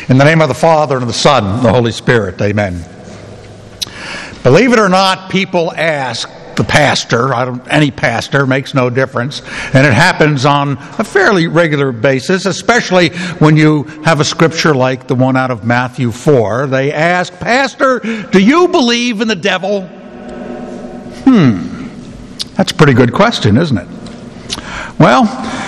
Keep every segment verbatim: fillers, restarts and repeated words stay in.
In the name of the Father, and of the Son, and the Holy Spirit, amen. Believe it or not, people ask the pastor, I don't, any pastor, makes no difference, and it happens on a fairly regular basis, especially when you have a scripture like the one out of Matthew four. They ask, Pastor, do you believe in the devil? Hmm, that's a pretty good question, isn't it? Well,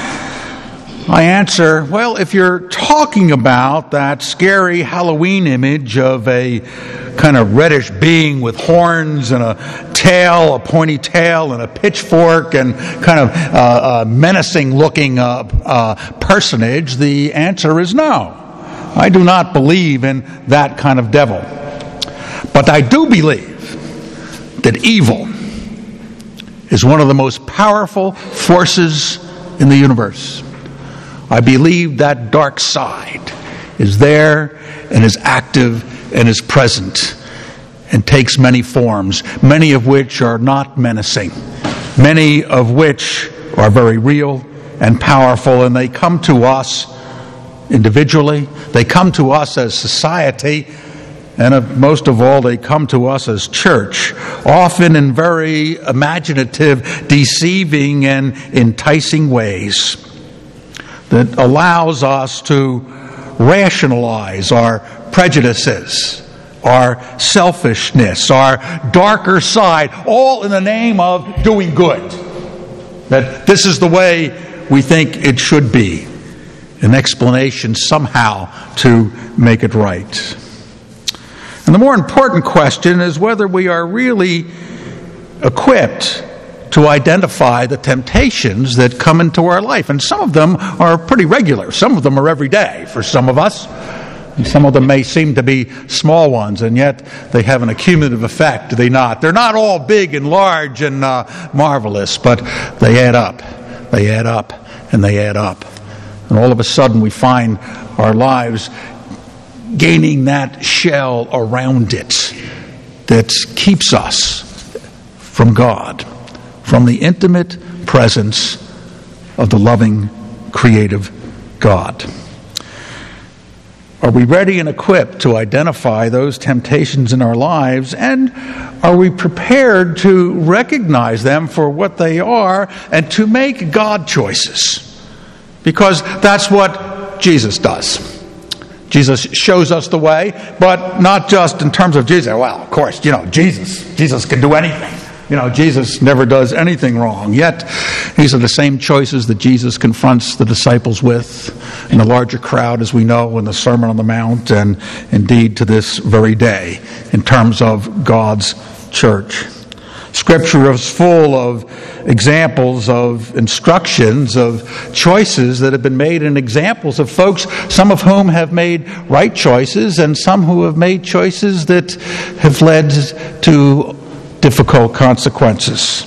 I answer, well, if you're talking about that scary Halloween image of a kind of reddish being with horns and a tail, a pointy tail, and a pitchfork, and kind of uh, a menacing-looking uh, uh, personage, the answer is no. I do not believe in that kind of devil. But I do believe that evil is one of the most powerful forces in the universe. I believe that dark side is there and is active and is present and takes many forms, many of which are not menacing, many of which are very real and powerful, and they come to us individually, they come to us as society, and most of all, they come to us as church, often in very imaginative, deceiving, and enticing ways that allows us to rationalize our prejudices, our selfishness, our darker side, all in the name of doing good. That this is the way we think it should be. An explanation somehow to make it right. And the more important question is whether we are really equipped to identify the temptations that come into our life. And some of them are pretty regular. Some of them are every day for some of us. And some of them may seem to be small ones, and yet they have an accumulative effect, do they not? They're not all big and large and uh, marvelous, but they add up. They add up, and they add up. And all of a sudden we find our lives gaining that shell around it that keeps us from God, from the intimate presence of the loving, creative God. Are we ready and equipped to identify those temptations in our lives, and are we prepared to recognize them for what they are and to make God choices? Because that's what Jesus does. Jesus shows us the way, but not just in terms of Jesus. Well, of course, you know, Jesus. Jesus can do anything. You know, Jesus never does anything wrong. Yet, these are the same choices that Jesus confronts the disciples with in the larger crowd, as we know, in the Sermon on the Mount, and indeed to this very day, in terms of God's church. Scripture is full of examples of instructions, of choices that have been made, and examples of folks, some of whom have made right choices, and some who have made choices that have led to difficult consequences.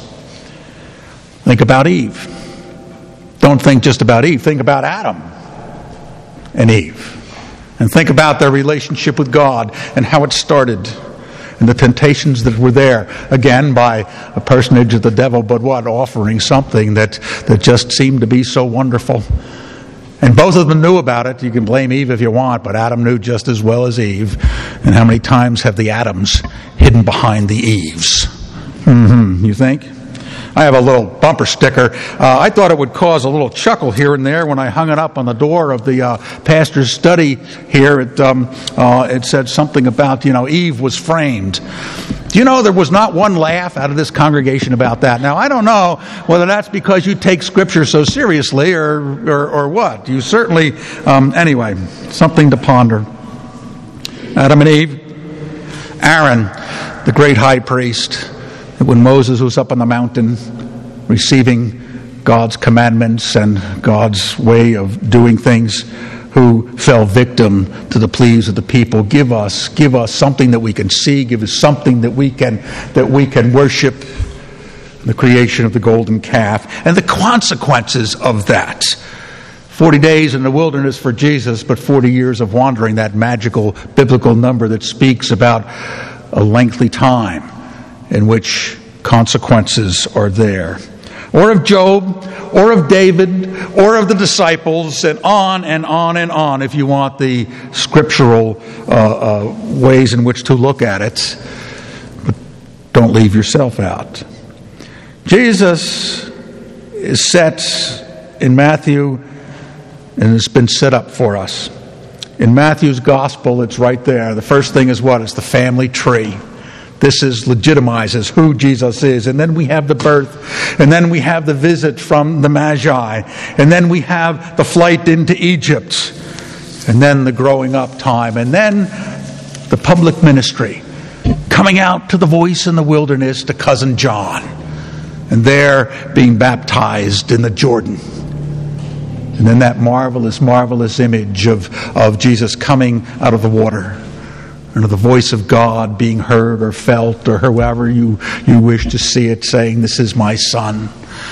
Think about Eve. Don't think just about Eve. Think about Adam and Eve. And think about their relationship with God and how it started and the temptations that were there, again, by a personage of the devil, but what? Offering something that, that just seemed to be so wonderful. And both of them knew about it. You can blame Eve if you want, but Adam knew just as well as Eve. And how many times have the Adams hidden behind the Eves? Mm-hmm. You think? I have a little bumper sticker. Uh, I thought it would cause a little chuckle here and there when I hung it up on the door of the uh, pastor's study here. It, um, uh, it said something about, you know, Eve was framed. Do you know there was not one laugh out of this congregation about that? Now, I don't know whether that's because you take Scripture so seriously or or, or what. You certainly, um, anyway, something to ponder. Adam and Eve, Aaron, the great high priest, when Moses was up on the mountain receiving God's commandments and God's way of doing things, who fell victim to the pleas of the people. Give us, give us something that we can see. Give us something that we can that we can worship. The creation of the golden calf and the consequences of that. Forty days in the wilderness for Jesus, but forty years of wandering. That magical biblical number that speaks about a lengthy time in which consequences are there. or of Job, or of David, or of the disciples, and on and on and on, if you want the scriptural uh, uh, ways in which to look at it. But don't leave yourself out. Jesus is set in Matthew, and it's been set up for us. In Matthew's gospel, it's right there. The first thing is what? It's the family tree. This is legitimizes who Jesus is. And then we have the birth. And then we have the visit from the Magi. And then we have the flight into Egypt. And then the growing up time. And then the public ministry. Coming out to the voice in the wilderness to cousin John. And there being baptized in the Jordan. And then that marvelous, marvelous image of, of Jesus coming out of the water. And of the voice of God being heard or felt or however you, you wish to see it, saying, "This is my Son,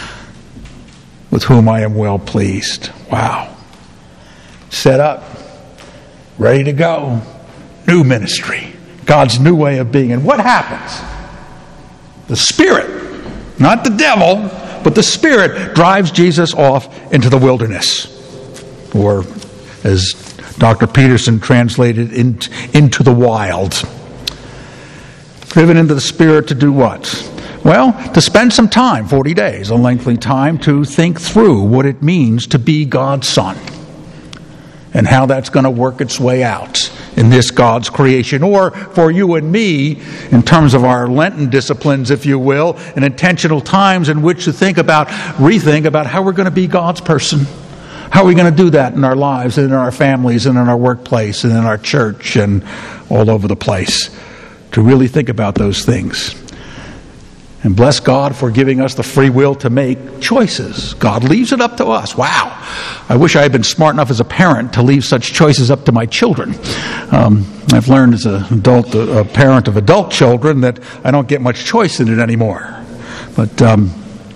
with whom I am well pleased." Wow. Set up. Ready to go. New ministry. God's new way of being. And what happens? The Spirit, not the devil, but the Spirit drives Jesus off into the wilderness. Or, as Doctor Peterson translated, in, into the wild. Driven into the Spirit to do what? Well, to spend some time, forty days, a lengthy time, to think through what it means to be God's Son. And how that's going to work its way out in this God's creation. Or for you and me, in terms of our Lenten disciplines, if you will, and intentional times in which to think about, rethink about how we're going to be God's person. How are we going to do that in our lives and in our families and in our workplace and in our church and all over the place? To really think about those things. And bless God for giving us the free will to make choices. God leaves it up to us. Wow. I wish I had been smart enough as a parent to leave such choices up to my children. Um, I've learned as an adult, a parent of adult children, that I don't get much choice in it anymore. But um,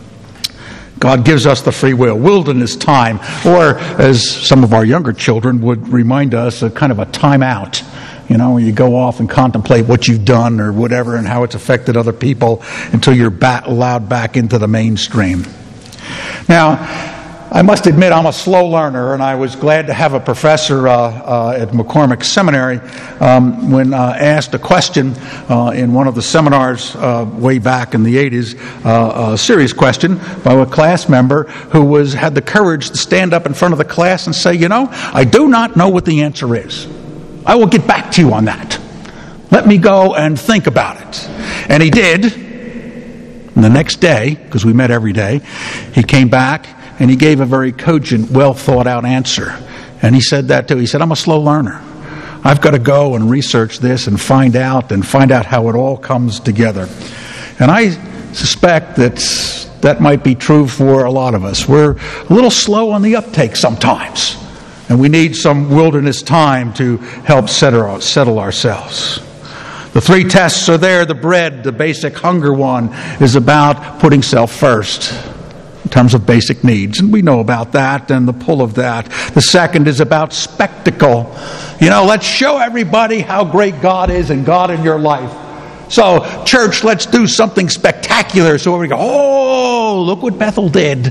God gives us the free will. Wilderness time, or as some of our younger children would remind us, a kind of a time out. You know, where you go off and contemplate what you've done or whatever and how it's affected other people until you're back, allowed back into the mainstream. Now, I must admit I'm a slow learner, and I was glad to have a professor uh, uh, at McCormick Seminary um, when uh, asked a question uh, in one of the seminars uh, way back in the eighties, uh, a serious question by a class member who was had the courage to stand up in front of the class and say, "You know, I do not know what the answer is. I will get back to you on that. Let me go and think about it." And he did. And the next day, because we met every day, he came back and he gave a very cogent, well thought out answer. And he said that too. He said, "I'm a slow learner. I've got to go and research this and find out and find out how it all comes together." And I suspect that that might be true for a lot of us. We're a little slow on the uptake sometimes. And we need some wilderness time to help settle, settle ourselves. The three tests are there. The bread, the basic hunger one, is about putting self first in terms of basic needs. And we know about that and the pull of that. The second is about spectacle. You know, let's show everybody how great God is and God in your life. So, church, let's do something spectacular. So we go, oh, look what Bethel did.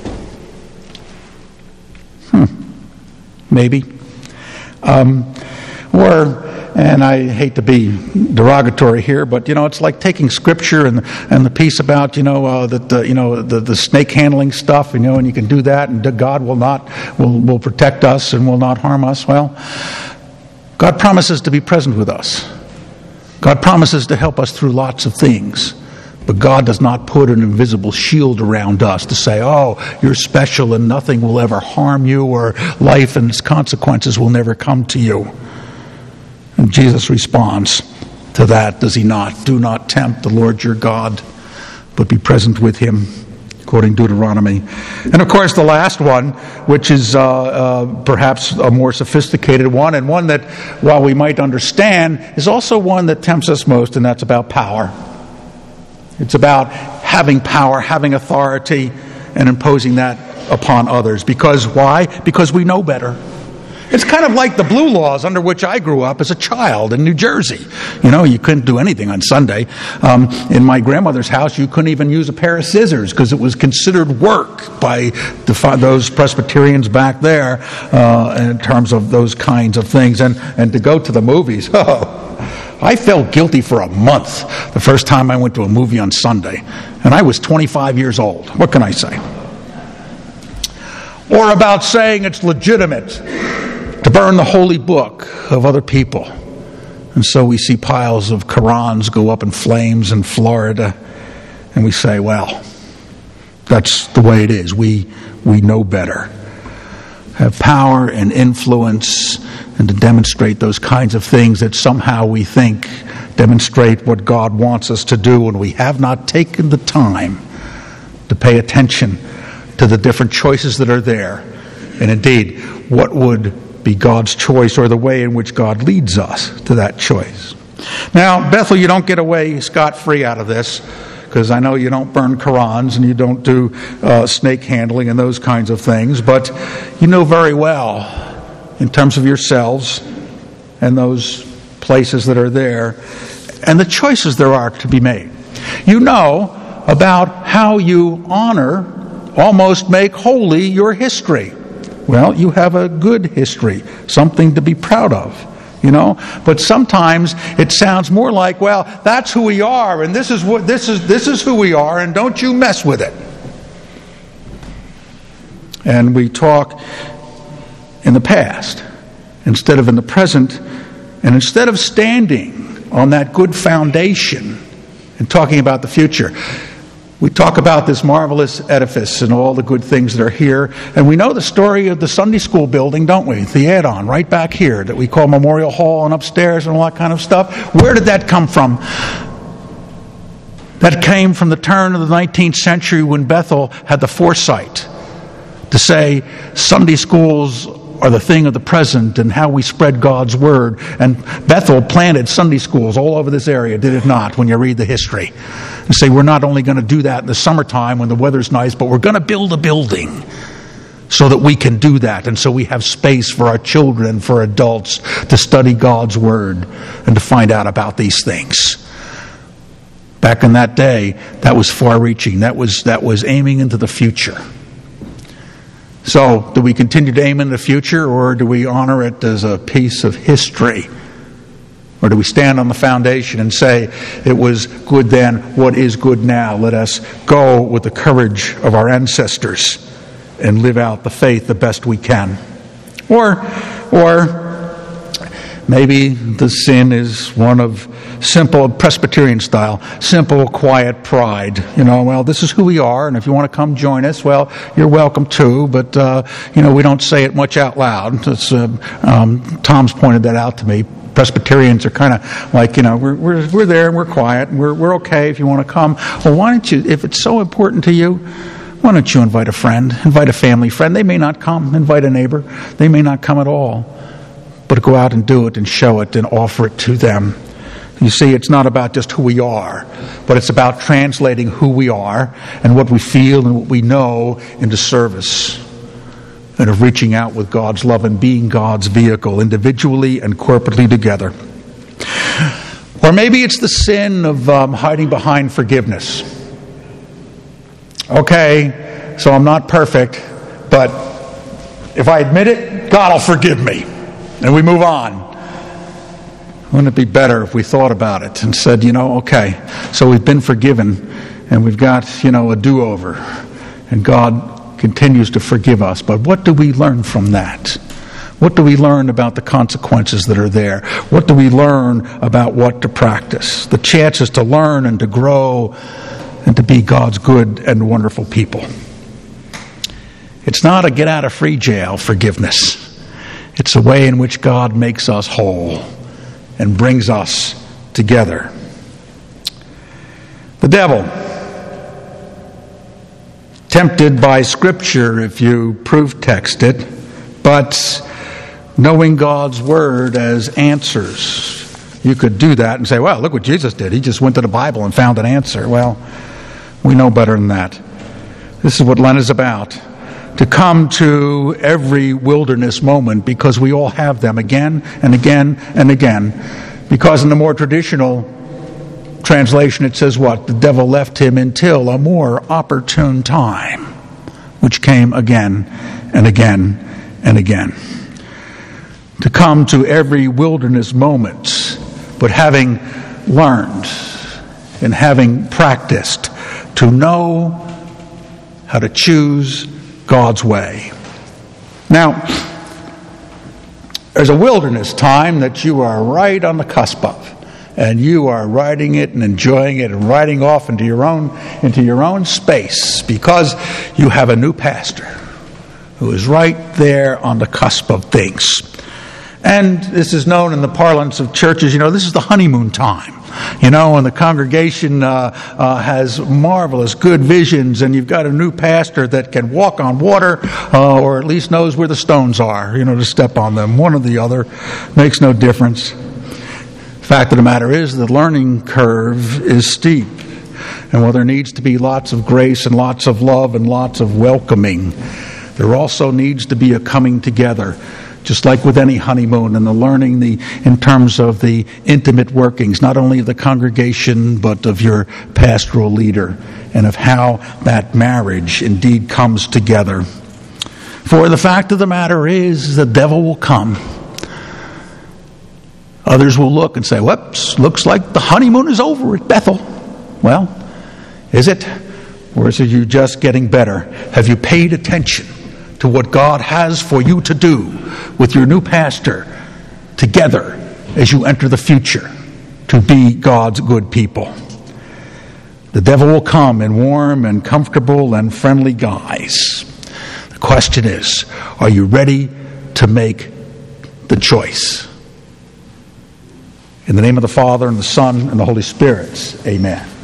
Hmm. Maybe. Um, or, and I hate to be derogatory here, but, you know, it's like taking Scripture and and the piece about, you know, uh, that the, you know, the, the snake handling stuff, you know, and you can do that, and God will not, will, will protect us and will not harm us. Well, God promises to be present with us. God promises to help us through lots of things. But God does not put an invisible shield around us to say, oh, you're special and nothing will ever harm you, or life and its consequences will never come to you. And Jesus responds to that, does he not? Do not tempt the Lord your God, but be present with him, quoting Deuteronomy. And of course the last one, which is uh, uh, perhaps a more sophisticated one, and one that, while we might understand, is also one that tempts us most, and that's about power. It's about having power, having authority, and imposing that upon others. Because why? Because we know better. It's kind of like the blue laws under which I grew up as a child in New Jersey. You know, you couldn't do anything on Sunday. Um, in my grandmother's house, you couldn't even use a pair of scissors because it was considered work by the, those Presbyterians back there uh, in terms of those kinds of things. And, and to go to the movies, oh, I felt guilty for a month the first time I went to a movie on Sunday. And I was twenty-five years old. What can I say? Or about saying it's legitimate to burn the holy book of other people. And so we see piles of Qurans go up in flames in Florida, and we say, well, that's the way it is. We we know better. Have power and influence, and to demonstrate those kinds of things that somehow we think demonstrate what God wants us to do, and we have not taken the time to pay attention to the different choices that are there. And indeed, what would be God's choice, or the way in which God leads us to that choice. Now, Bethel, you don't get away scot-free out of this, because I know you don't burn Qurans and you don't do uh, snake handling and those kinds of things, but you know very well, in terms of yourselves and those places that are there, and the choices there are to be made. You know about how you honor, almost make holy, your history. Well, you have a good history, something to be proud of, you know. But sometimes it sounds more like, well, that's who we are, and this is what this is. This is who we are, and don't you mess with it. And we talk in the past instead of in the present, and instead of standing on that good foundation and talking about the future, we talk about this marvelous edifice and all the good things that are here. And we know the story of the Sunday school building, don't we? The add-on right back here that we call Memorial Hall, and upstairs and all that kind of stuff. Where did that come from? That came from the turn of the nineteenth century, when Bethel had the foresight to say Sunday schools are the thing of the present, and how we spread God's word. And Bethel planted Sunday schools all over this area, did it not, when you read the history? And say, we're not only going to do that in the summertime when the weather's nice, but we're going to build a building so that we can do that. And so we have space for our children, for adults, to study God's word and to find out about these things. Back in that day, that was far-reaching. That was, that was aiming into the future. So, do we continue to aim in the future, or do we honor it as a piece of history? Or do we stand on the foundation and say, it was good then, what is good now? Let us go with the courage of our ancestors and live out the faith the best we can. Or, or maybe the sin is one of simple Presbyterian style, simple, quiet pride. You know, well, this is who we are, and if you want to come join us, well, you're welcome to, but, uh, you know, we don't say it much out loud. It's, uh, um, Tom's pointed that out to me. Presbyterians are kind of like, you know, we're we're we're there and we're quiet and we're we're okay if you want to come. Well, why don't you, if it's so important to you, why don't you invite a friend, invite a family friend? They may not come. Invite a neighbor. They may not come at all. But go out and do it and show it and offer it to them. You see, it's not about just who we are, but it's about translating who we are and what we feel and what we know into service, and of reaching out with God's love and being God's vehicle, individually and corporately together. Or maybe it's the sin of um, hiding behind forgiveness. Okay, so I'm not perfect, but if I admit it, God will forgive me. And we move on. Wouldn't it be better if we thought about it and said, you know, okay, so we've been forgiven and we've got, you know, a do-over, and God continues to forgive us. But what do we learn from that? What do we learn about the consequences that are there? What do we learn about what to practice? The chances to learn and to grow and to be God's good and wonderful people. It's not a get-out-of-free-jail forgiveness. It's a way in which God makes us whole and brings us together. The devil, tempted by Scripture if you proof text it, but knowing God's Word as answers. You could do that and say, well, look what Jesus did. He just went to the Bible and found an answer. Well, we know better than that. This is what Lent is about. to come to every wilderness moment, because we all have them again and again and again. Because in the more traditional translation it says what? The devil left him until a more opportune time, which came again and again and again. To come to every wilderness moment, but having learned and having practiced to know how to choose God's way. Now, there's a wilderness time that you are right on the cusp of, and you are riding it and enjoying it and riding off into your own into your own space, because you have a new pastor who is right there on the cusp of things. And this is known in the parlance of churches, you know, this is the honeymoon time. You know, and the congregation uh, uh, has marvelous good visions, and you've got a new pastor that can walk on water, uh, or at least knows where the stones are, you know, to step on them. One or the other makes no difference. Fact of the matter is, the learning curve is steep. And while there needs to be lots of grace and lots of love and lots of welcoming, there also needs to be a coming together. Just like with any honeymoon, and the learning the in terms of the intimate workings, not only of the congregation, but of your pastoral leader, and of how that marriage indeed comes together. For the fact of the matter is, the devil will come. Others will look and say, whoops, looks like the honeymoon is over at Bethel. Well, is it? Or is it you just getting better? Have you paid attention to what God has for you to do with your new pastor together as you enter the future to be God's good people? The devil will come in warm and comfortable and friendly guise. The question is, are you ready to make the choice? In the name of the Father, and the Son, and the Holy Spirit, amen.